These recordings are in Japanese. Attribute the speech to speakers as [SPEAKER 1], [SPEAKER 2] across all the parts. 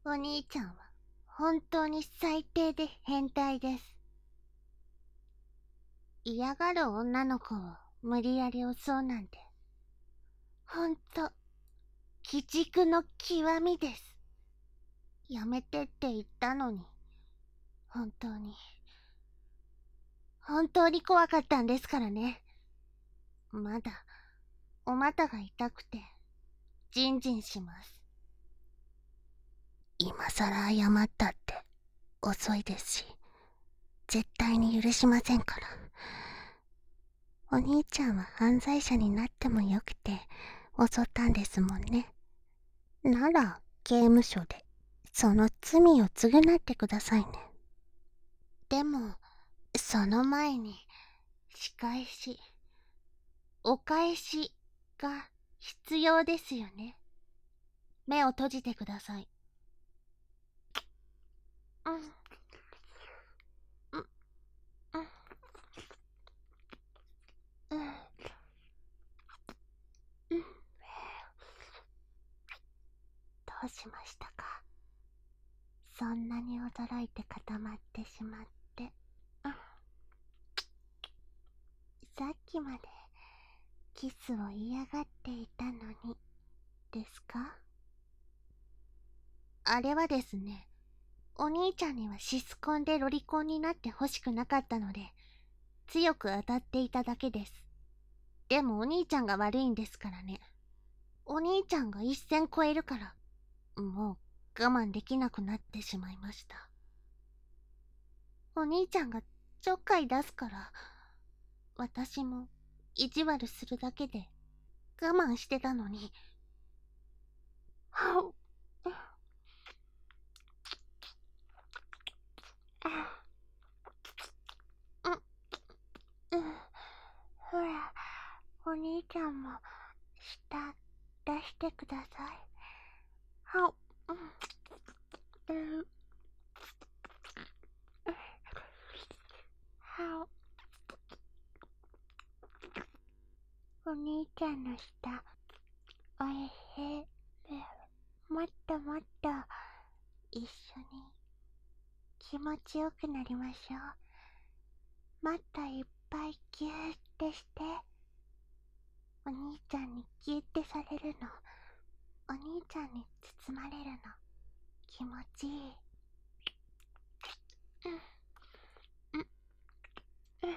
[SPEAKER 1] お兄ちゃんは本当に最低で変態です。嫌がる女の子を無理やり襲うなんて、ほんと、鬼畜の極みです。やめてって言ったのに、本当に、本当に怖かったんですからね。まだ、お股が痛くて、ジンジンします。今さら謝ったって遅いですし、絶対に許しませんから。お兄ちゃんは犯罪者になってもよくて襲ったんですもんね。なら刑務所でその罪を償ってくださいね。でもその前に仕返し、お返しが必要ですよね。目を閉じてください。うん、うん、うん、うん、うん。どうしましたか？そんなに驚いて固まってしまって。うん、さっきまでキスを嫌がっていたのに、ですか？あれはですね、お兄ちゃんにはシスコンでロリコンになってほしくなかったので、強く当たっていただけです。でもお兄ちゃんが悪いんですからね。お兄ちゃんが一線超えるから、もう我慢できなくなってしまいました。お兄ちゃんがちょっかい出すから、私も意地悪するだけで我慢してたのに。はううん、ほら、お兄ちゃんも舌出してください。はう、うん、はう、お兄ちゃんの舌、おいしい。もっともっと一緒に気持ちよくなりましょう。もっといっぱいギューってして、お兄ちゃんにギューってされるの、お兄ちゃんに包まれるの、気持ちいい。うん、うん、うん、うん。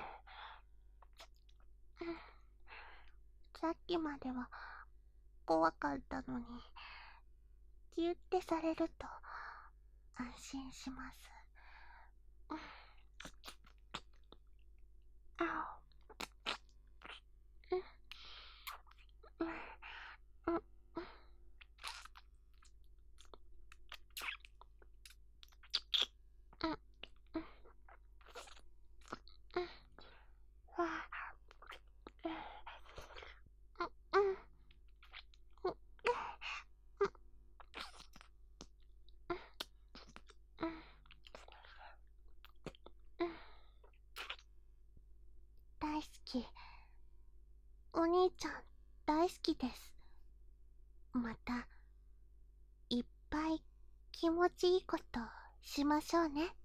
[SPEAKER 1] さっきまでは怖かったのに、ギューってされると安心します。うん、あお、うん、うん、うん、うん、うん、うん、わあ、うん、うん、うん、うん、うん、大好き。お兄ちゃん大好きです。またいっぱい気持ちいいことしましょうね。